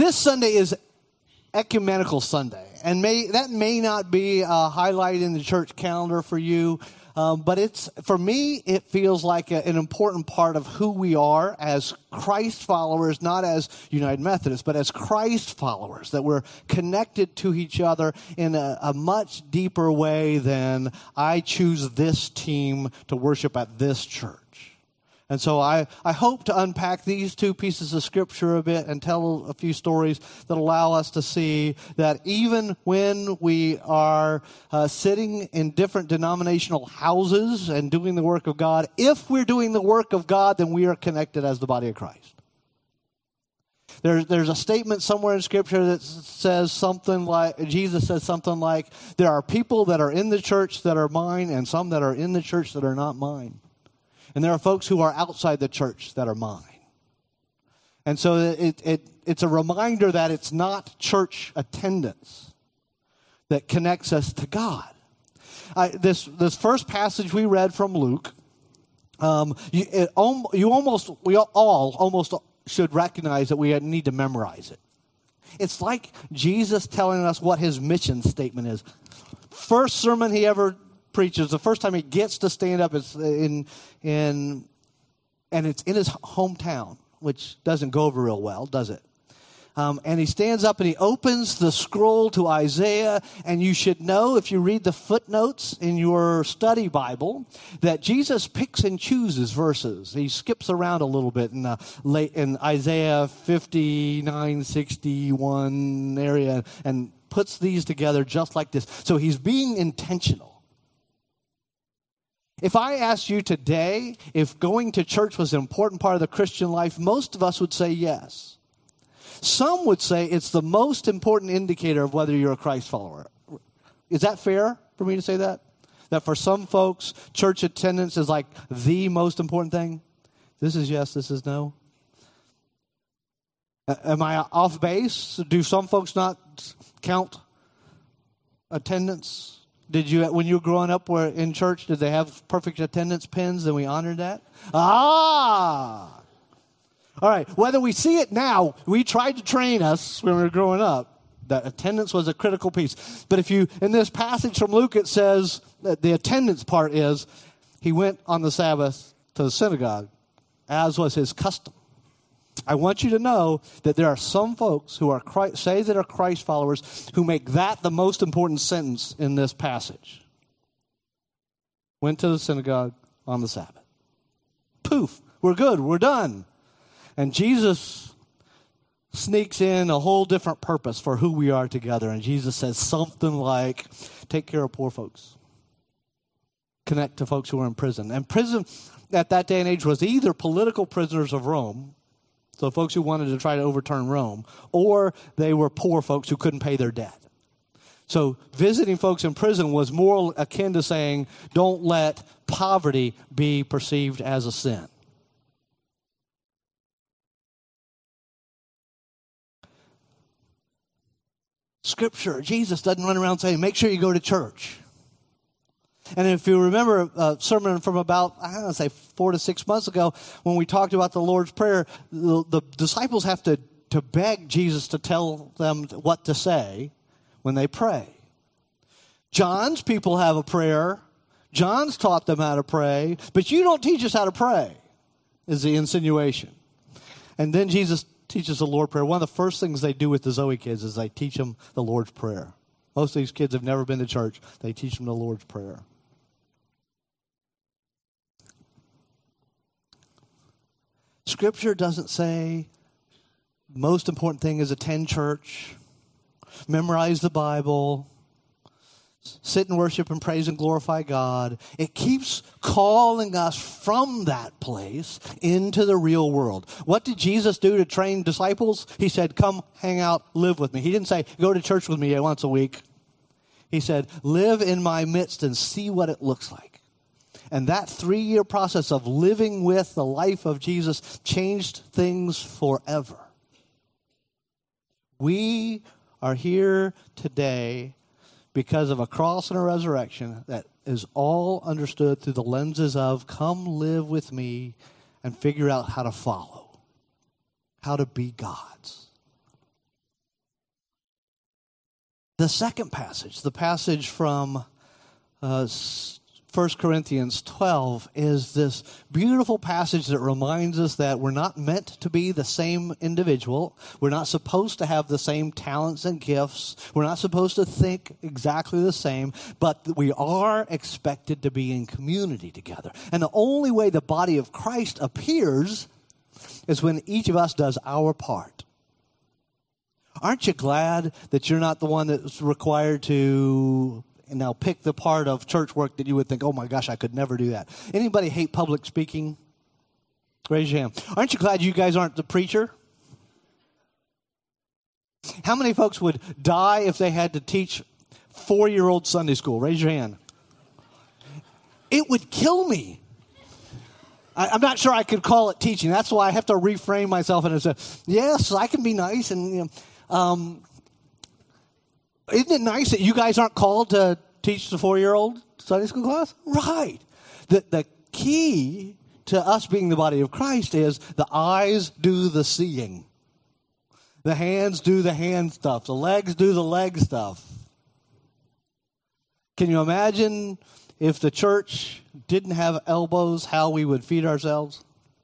This Sunday is Ecumenical Sunday, and that may not be a highlight in the church calendar for you, but for me, it feels like an important part of who we are as Christ followers, not as United Methodists, but as Christ followers, that we're connected to each other in a much deeper way than I choose this team to worship at this church. And so I hope to unpack these two pieces of Scripture a bit and tell a few stories that allow us to see that even when we are sitting in different denominational houses and doing the work of God, if we're doing the work of God, then we are connected as the body of Christ. There's a statement somewhere in Scripture that says something like, Jesus says something like, there are people that are in the church that are mine and some that are in the church that are not mine. And there are folks who are outside the church that are mine. And so it's a reminder that it's not church attendance that connects us to God. This first passage we read from Luke, we all almost should recognize that we need to memorize it. It's like Jesus telling us what his mission statement is. First sermon he ever preaches, the first time he gets to stand up is and it's in his hometown, which doesn't go over real well, does it? And he stands up and he opens the scroll to Isaiah, and you should know, if you read the footnotes in your study Bible, that Jesus picks and chooses verses. He skips around a little bit in Isaiah 59, 61 area and puts these together just like this. So he's being intentional. If I asked you today if going to church was an important part of the Christian life, most of us would say yes. Some would say it's the most important indicator of whether you're a Christ follower. Is that fair for me to say that? That for some folks, church attendance is like the most important thing? This is yes, this is no. Am I off base? Do some folks not count attendance? Did you, when you were growing up in church, did they have perfect attendance pins and we honored that? All right, whether we see it now, we tried to train us when we were growing up that attendance was a critical piece. But in this passage from Luke, it says that the attendance part is he went on the Sabbath to the synagogue, as was his custom. I want you to know that there are some folks who are say that are Christ followers who make that the most important sentence in this passage. Went to the synagogue on the Sabbath. Poof, we're good, we're done. And Jesus sneaks in a whole different purpose for who we are together. And Jesus says something like, take care of poor folks. Connect to folks who are in prison. And prison at that day and age was either political prisoners of Rome, so folks who wanted to try to overturn Rome, or they were poor folks who couldn't pay their debt. So visiting folks in prison was more akin to saying, don't let poverty be perceived as a sin. Scripture, Jesus doesn't run around saying, make sure you go to church. And if you remember a sermon from about, 4 to 6 months ago, when we talked about the Lord's Prayer, the disciples have to beg Jesus to tell them what to say when they pray. John's people have a prayer. John's taught them how to pray, but you don't teach us how to pray, is the insinuation. And then Jesus teaches the Lord's Prayer. One of the first things they do with the Zoe kids is they teach them the Lord's Prayer. Most of these kids have never been to church. They teach them the Lord's Prayer. Scripture doesn't say most important thing is attend church, memorize the Bible, sit and worship and praise and glorify God. It keeps calling us from that place into the real world. What did Jesus do to train disciples? He said, come hang out, live with me. He didn't say, go to church with me once a week. He said, live in my midst and see what it looks like. And that 3-year process of living with the life of Jesus changed things forever. We are here today because of a cross and a resurrection that is all understood through the lenses of come live with me and figure out how to follow, how to be God's. The second passage, the passage from 1 Corinthians 12, is this beautiful passage that reminds us that we're not meant to be the same individual. We're not supposed to have the same talents and gifts. We're not supposed to think exactly the same, but we are expected to be in community together. And the only way the body of Christ appears is when each of us does our part. Aren't you glad that you're not the one that's required to now pick the part of church work that you would think, oh my gosh, I could never do that? Anybody hate public speaking? Raise your hand. Aren't you glad you guys aren't the preacher? How many folks would die if they had to teach 4-year-old Sunday school? Raise your hand. It would kill me. I'm not sure I could call it teaching. That's why I have to reframe myself and say, yes, I can be nice. And isn't it nice that you guys aren't called to teach the 4-year-old Sunday school class? Right. The key to us being the body of Christ is the eyes do the seeing. The hands do the hand stuff. The legs do the leg stuff. Can you imagine if the church didn't have elbows, how we would feed ourselves?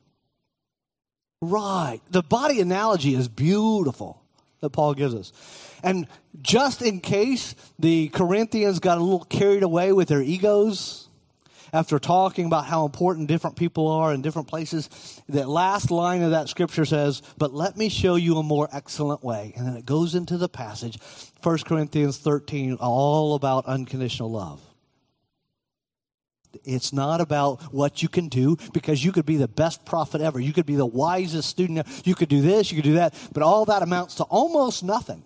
Right. The body analogy is beautiful that Paul gives us. And just in case the Corinthians got a little carried away with their egos after talking about how important different people are in different places, that last line of that scripture says, but let me show you a more excellent way. And then it goes into the passage, 1 Corinthians 13, all about unconditional love. It's not about what you can do, because you could be the best prophet ever. You could be the wisest student ever. You could do this, you could do that. But all that amounts to almost nothing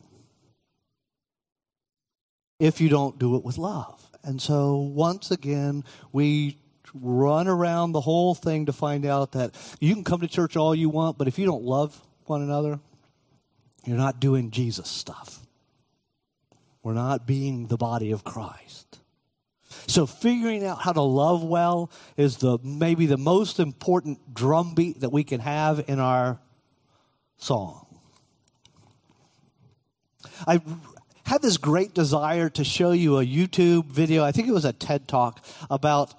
if you don't do it with love. And so once again, we run around the whole thing to find out that you can come to church all you want, but if you don't love one another, you're not doing Jesus stuff. We're not being the body of Christ. So figuring out how to love well is maybe the most important drumbeat that we can have in our song. I had this great desire to show you a YouTube video. I think it was a TED Talk about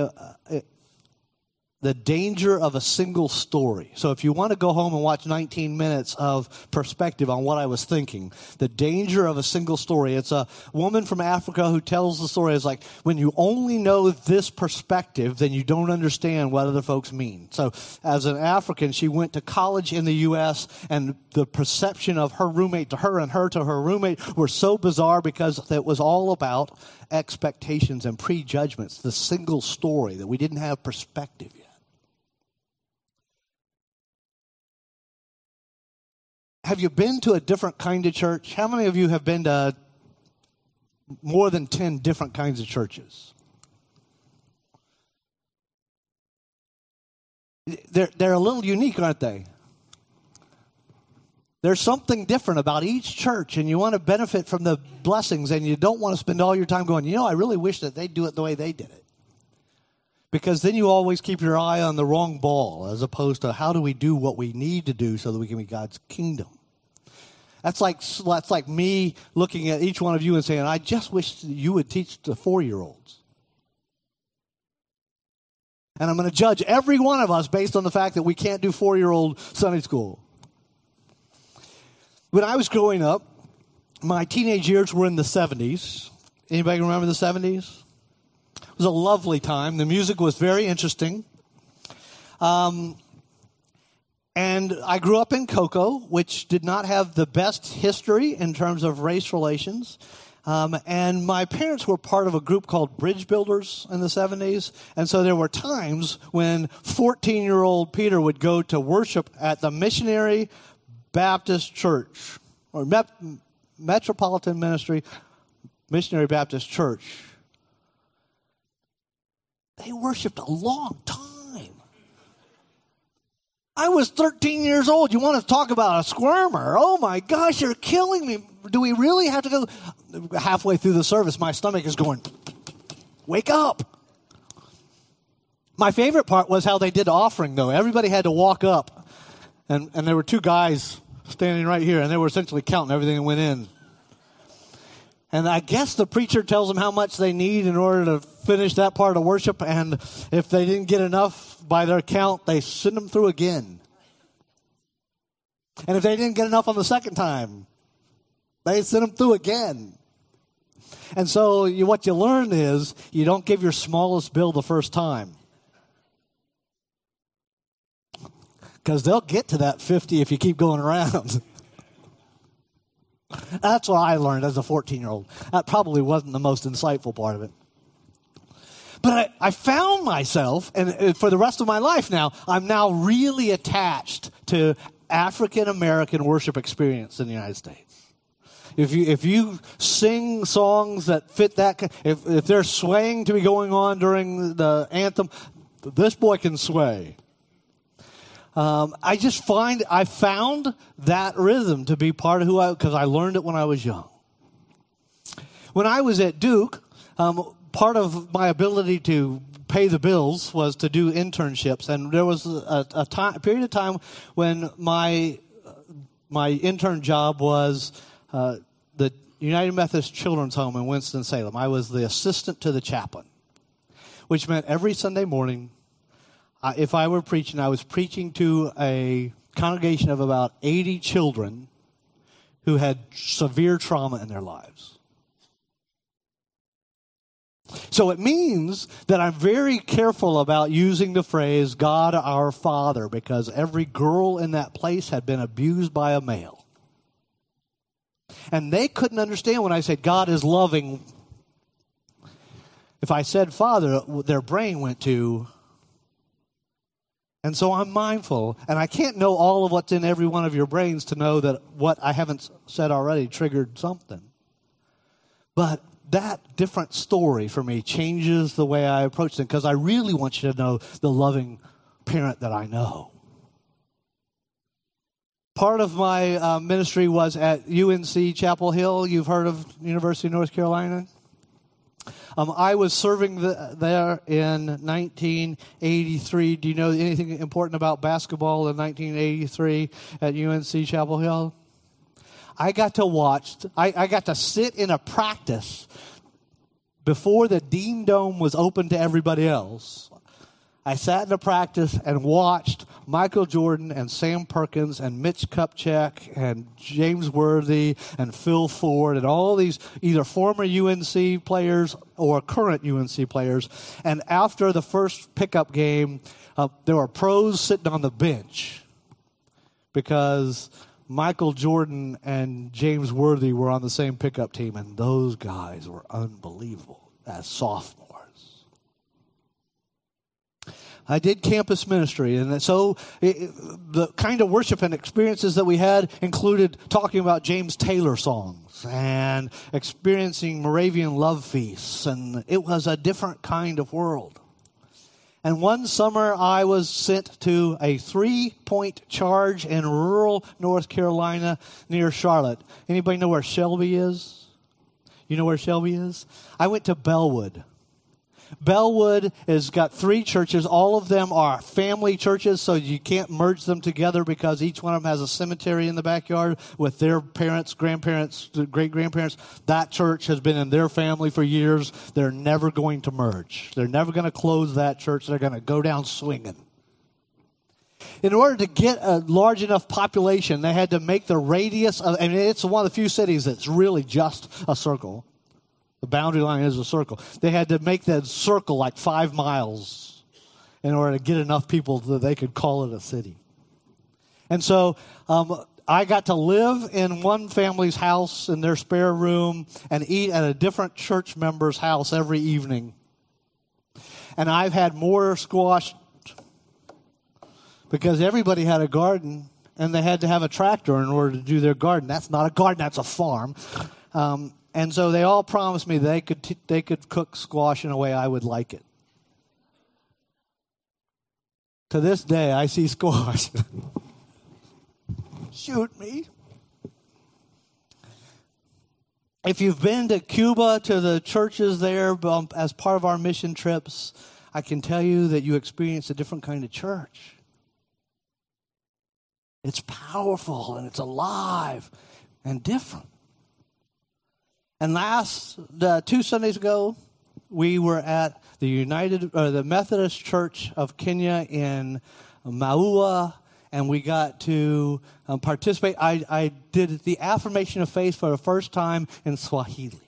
the danger of a single story. So if you want to go home and watch 19 minutes of perspective on what I was thinking, the danger of a single story. It's a woman from Africa who tells the story. It's like, when you only know this perspective, then you don't understand what other folks mean. So as an African, she went to college in the U.S., and the perception of her roommate to her and her to her roommate were so bizarre because it was all about expectations and prejudgments, the single story, that we didn't have perspective yet. Have you been to a different kind of church? How many of you have been to more than 10 different kinds of churches? They're a little unique, aren't they? There's something different about each church, and you want to benefit from the blessings, and you don't want to spend all your time going, I really wish that they'd do it the way they did it. Because then you always keep your eye on the wrong ball, as opposed to how do we do what we need to do so that we can be God's kingdom. That's like me looking at each one of you and saying, I just wish you would teach the 4-year-olds. And I'm going to judge every one of us based on the fact that we can't do 4-year-old Sunday school. When I was growing up, my teenage years were in the 70s. Anybody remember the 70s? It was a lovely time. The music was very interesting. And I grew up in Cocoa, which did not have the best history in terms of race relations. And my parents were part of a group called Bridge Builders in the 70s. And so there were times when 14-year-old Peter would go to worship at the Missionary Baptist Church, or Metropolitan Ministry Missionary Baptist Church. They worshiped a long time. I was 13 years old. You want to talk about a squirmer? Oh my gosh, you're killing me. Do we really have to go? Halfway through the service, my stomach is going, wake up. My favorite part was how they did offering, though. Everybody had to walk up. And there were two guys standing right here, and they were essentially counting everything that went in. And I guess the preacher tells them how much they need in order to finish that part of worship. And if they didn't get enough by their count, they send them through again. And if they didn't get enough on the second time, they send them through again. And so what you learn is you don't give your smallest bill the first time. Because they'll get to that 50 if you keep going around. That's what I learned as a 14-year-old. That probably wasn't the most insightful part of it. But I found myself, and for the rest of my life now, I'm now really attached to African-American worship experience in the United States. If you sing songs that fit that, if there's swaying to be going on during the anthem, this boy can sway. I found that rhythm to be part of because I learned it when I was young. When I was at Duke, part of my ability to pay the bills was to do internships, and there was a period of time when my intern job was the United Methodist Children's Home in Winston-Salem. I was the assistant to the chaplain, which meant every Sunday morning, if I were preaching, I was preaching to a congregation of about 80 children who had severe trauma in their lives. So it means that I'm very careful about using the phrase, God our Father, because every girl in that place had been abused by a male. And they couldn't understand when I said God is loving. If I said Father, their brain went to. And so I'm mindful, and I can't know all of what's in every one of your brains to know that what I haven't said already triggered something. But that different story for me changes the way I approach them, because I really want you to know the loving parent that I know. Part of my ministry was at UNC Chapel Hill. You've heard of University of North Carolina? I was serving there in 1983. Do you know anything important about basketball in 1983 at UNC Chapel Hill? I got to sit in a practice before the Dean Dome was open to everybody else. I sat in a practice and watched Michael Jordan and Sam Perkins and Mitch Kupchak and James Worthy and Phil Ford and all these either former UNC players or current UNC players. And after the first pickup game, there were pros sitting on the bench because Michael Jordan and James Worthy were on the same pickup team, and those guys were unbelievable as sophomores. I did campus ministry, and so the kind of worship and experiences that we had included talking about James Taylor songs and experiencing Moravian love feasts, and it was a different kind of world. And one summer, I was sent to a 3-point charge in rural North Carolina near Charlotte. Anybody know where Shelby is? You know where Shelby is? I went to Bellwood. Bellwood has got 3 churches. All of them are family churches, so you can't merge them together because each one of them has a cemetery in the backyard with their parents, grandparents, great-grandparents. That church has been in their family for years. They're never going to merge. They're never going to close that church. They're going to go down swinging. In order to get a large enough population, they had to make the radius of, I mean, it's one of the few cities that's really just a circle. The boundary line is a circle. They had to make that circle like 5 miles in order to get enough people that they could call it a city. And so I got to live in one family's house in their spare room and eat at a different church member's house every evening. And I've had more squash because everybody had a garden and they had to have a tractor in order to do their garden. That's not a garden, that's a farm. And so they all promised me they could cook squash in a way I would like it. To this day, I see squash. Shoot me. If you've been to Cuba, to the churches there as part of our mission trips, I can tell you that you experience a different kind of church. It's powerful and it's alive and different. And two Sundays ago, we were at the Methodist Church of Kenya in Maua, and we got to participate. I did the affirmation of faith for the first time in Swahili.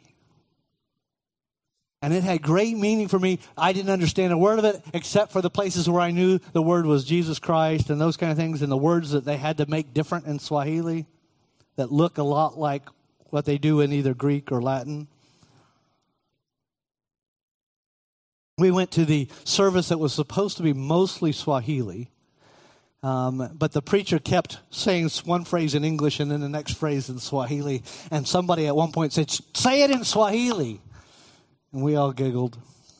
And it had great meaning for me. I didn't understand a word of it, except for the places where I knew the word was Jesus Christ and those kind of things, and the words that they had to make different in Swahili that look a lot like what they do in either Greek or Latin. We went to the service that was supposed to be mostly Swahili, but the preacher kept saying one phrase in English and then the next phrase in Swahili, and somebody at one point said, "Say it in Swahili." And we all giggled.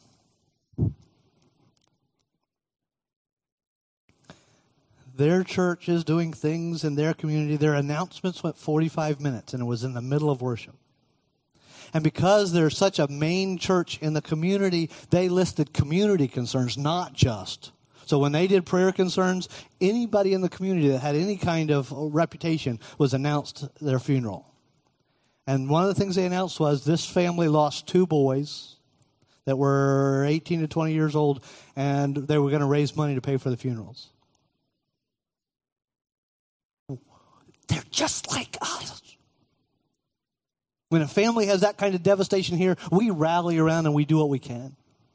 Their church is doing things in their community. Their announcements went 45 minutes, and it was in the middle of worship. And because they're such a main church in the community, they listed community concerns, not just. So when they did prayer concerns, anybody in the community that had any kind of reputation was announced their funeral. And one of the things they announced was this family lost 2 boys that were 18 to 20 years old, and they were going to raise money to pay for the funerals. They're just like us. When a family has that kind of devastation here, we rally around and we do what we can.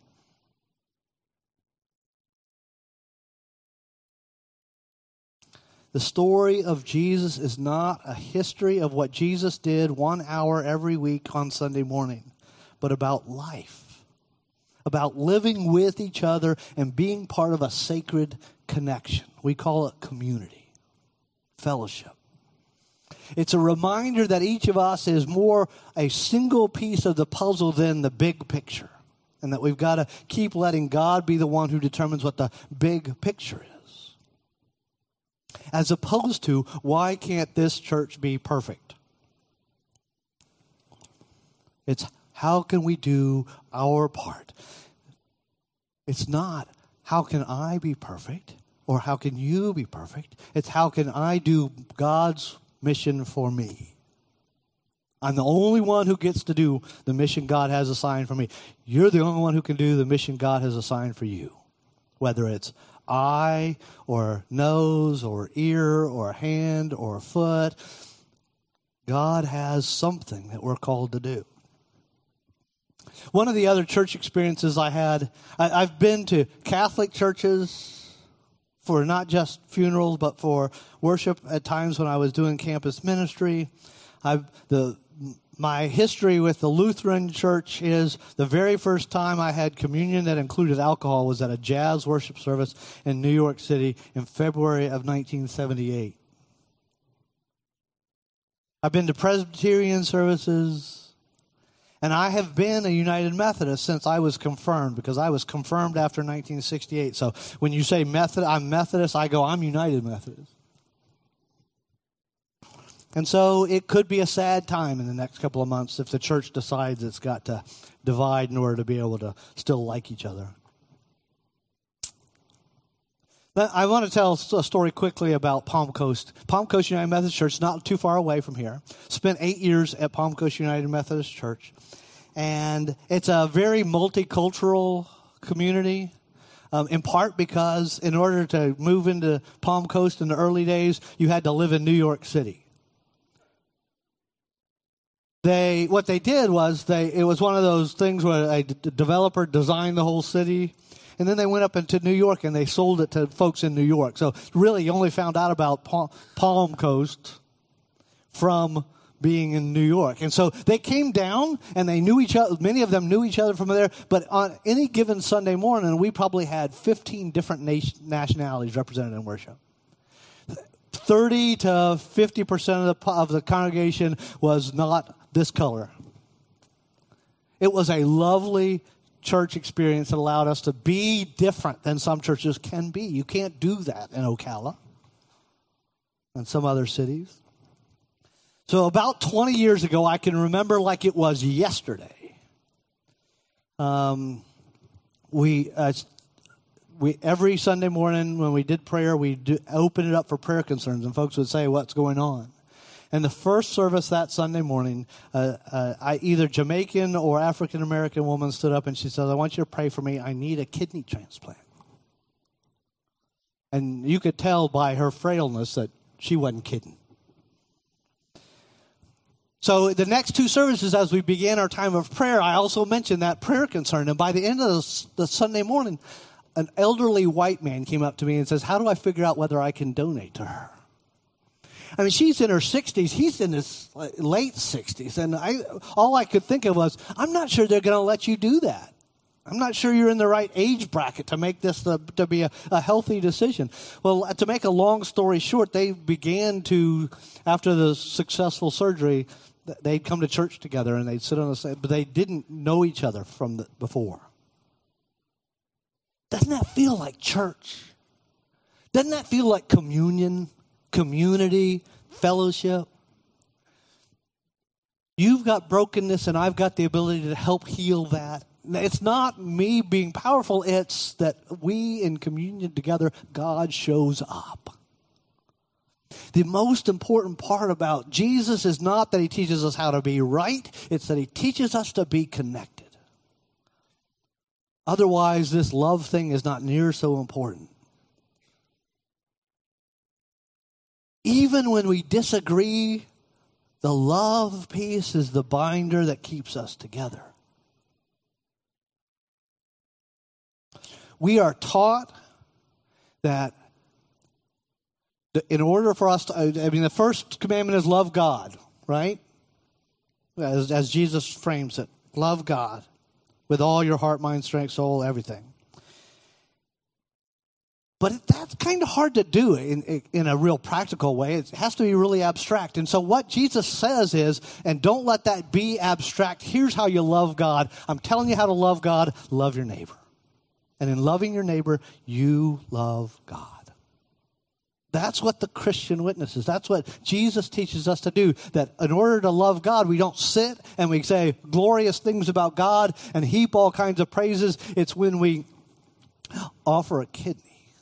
The story of Jesus is not a history of what Jesus did 1 hour every week on Sunday morning, but about life, about living with each other and being part of a sacred connection. We call it community, fellowship. It's a reminder that each of us is more a single piece of the puzzle than the big picture, and that we've got to keep letting God be the one who determines what the big picture is. As opposed to, why can't this church be perfect? It's how can we do our part? It's not how can I be perfect or how can you be perfect. It's how can I do God's mission for me. I'm the only one who gets to do the mission God has assigned for me. You're the only one who can do the mission God has assigned for you. Whether it's eye or nose or ear or hand or foot, God has something that we're called to do. One of the other church experiences I had, I've been to Catholic churches for not just funerals, but for worship at times when I was doing campus ministry. My history with the Lutheran church is the very first time I had communion that included alcohol was at a jazz worship service in New York City in February of 1978. I've been to Presbyterian services, and I have been a United Methodist since I was confirmed, because I was confirmed after 1968. So when you say I'm Methodist, I go, I'm United Methodist. And so it could be a sad time in the next couple of months if the church decides it's got to divide in order to be able to still like each other. But I want to tell a story quickly about Palm Coast. Palm Coast United Methodist Church, not too far away from here. Spent 8 years at Palm Coast United Methodist Church. And it's a very multicultural community. In part because in order to move into Palm Coast in the early days, you had to live in New York City. What they did was it was one of those things where a developer designed the whole city, and then they went up into New York and they sold it to folks in New York. So really, you only found out about Palm Coast from being in New York. And so they came down and they knew each other. Many of them knew each other from there. But on any given Sunday morning, we probably had 15 different nationalities represented in worship. 30 to 50% of the congregation was not this color. It was a lovely church experience that allowed us to be different than some churches can be. You can't do that in Ocala and some other cities. So about 20 years ago, I can remember like it was yesterday. We every Sunday morning when we did prayer, we open it up for prayer concerns, and folks would say, "What's going on?" And the first service that Sunday morning, either Jamaican or African-American woman stood up and she said, I want you to pray for me. I need a kidney transplant. And you could tell by her frailness that she wasn't kidding. So the next two services, as we began our time of prayer, I also mentioned that prayer concern. And by the end of the Sunday morning, an elderly white man came up to me and says, how do I figure out whether I can donate to her? I mean, she's in her 60s. He's in his late 60s. And all I could think of was, I'm not sure they're going to let you do that. I'm not sure you're in the right age bracket to make this to be a healthy decision. Well, to make a long story short, they began to, after the successful surgery, they'd come to church together and they'd sit on the side, but they didn't know each other from before. Doesn't that feel like church? Doesn't that feel like communion, community, fellowship? You've got brokenness and I've got the ability to help heal that. It's not me being powerful. It's that we in communion together, God shows up. The most important part about Jesus is not that he teaches us how to be right. It's that he teaches us to be connected. Otherwise, this love thing is not near so important. Even when we disagree, the love piece is the binder that keeps us together. We are taught that in order for us to, the first commandment is love God, right? As Jesus frames it, love God with all your heart, mind, strength, soul, everything. But that's kind of hard to do in a real practical way. It has to be really abstract. And so what Jesus says is, and don't let that be abstract, here's how you love God. I'm telling you how to love God. Love your neighbor. And in loving your neighbor, you love God. That's what the Christian witness is. That's what Jesus teaches us to do. That in order to love God, we don't sit and we say glorious things about God and heap all kinds of praises. It's when we offer a kidney,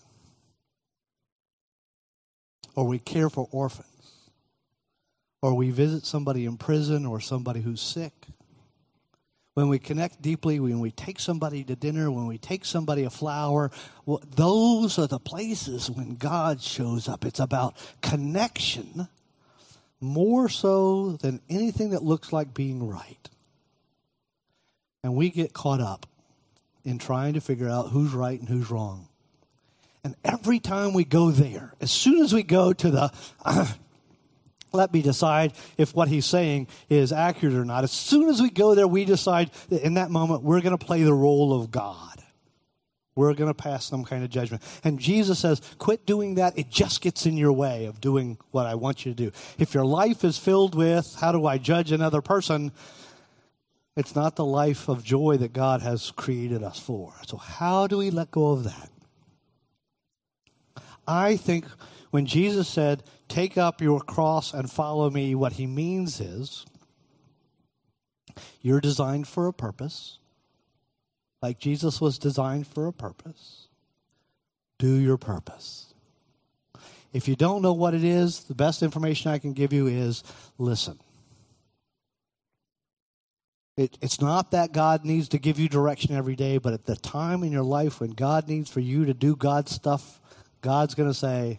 or we care for orphans, or we visit somebody in prison or somebody who's sick. When we connect deeply, when we take somebody to dinner, when we take somebody a flower, well, those are the places when God shows up. It's about connection more so than anything that looks like being right. And we get caught up in trying to figure out who's right and who's wrong. And every time we go there, as soon as we go to the let me decide if what he's saying is accurate or not. As soon as we go there, we decide that in that moment, we're going to play the role of God. We're going to pass some kind of judgment. And Jesus says, quit doing that. It just gets in your way of doing what I want you to do. If your life is filled with, how do I judge another person? It's not the life of joy that God has created us for. So how do we let go of that? I think when Jesus said, take up your cross and follow me, what he means is you're designed for a purpose. Like Jesus was designed for a purpose. Do your purpose. If you don't know what it is, the best information I can give you is listen. It's not that God needs to give you direction every day, but at the time in your life when God needs for you to do God's stuff, God's going to say,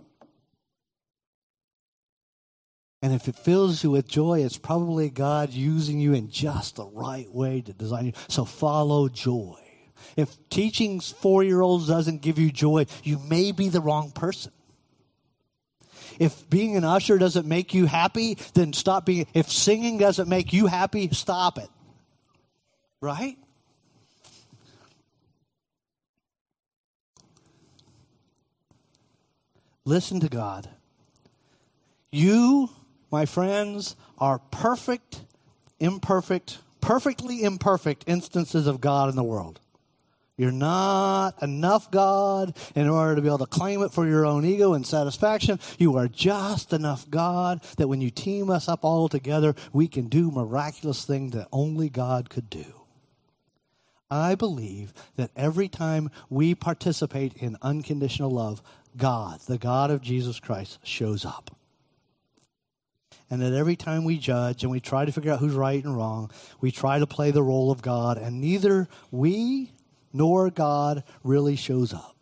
and if it fills you with joy, it's probably God using you in just the right way to design you. So follow joy. If teaching 4-year-olds doesn't give you joy, you may be the wrong person. If being an usher doesn't make you happy, then stop being. If singing doesn't make you happy, stop it. Right? Listen to God. You, my friends, are perfectly imperfect instances of God in the world. You're not enough God in order to be able to claim it for your own ego and satisfaction. You are just enough God that when you team us up all together, we can do miraculous things that only God could do. I believe that every time we participate in unconditional love, God, the God of Jesus Christ, shows up. And that every time we judge and we try to figure out who's right and wrong, we try to play the role of God, and neither we nor God really shows up.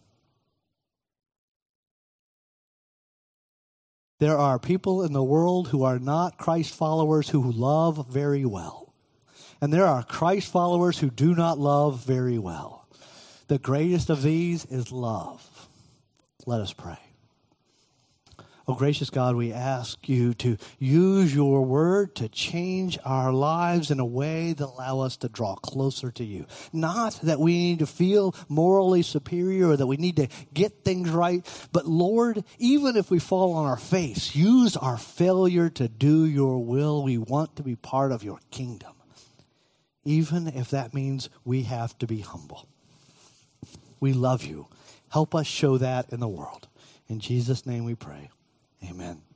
There are people in the world who are not Christ followers who love very well. And there are Christ followers who do not love very well. The greatest of these is love. Let us pray. Oh, gracious God, we ask you to use your word to change our lives in a way that allow us to draw closer to you. Not that we need to feel morally superior or that we need to get things right, but Lord, even if we fall on our face, use our failure to do your will. We want to be part of your kingdom, even if that means we have to be humble. We love you. Help us show that in the world. In Jesus' name we pray. Amen.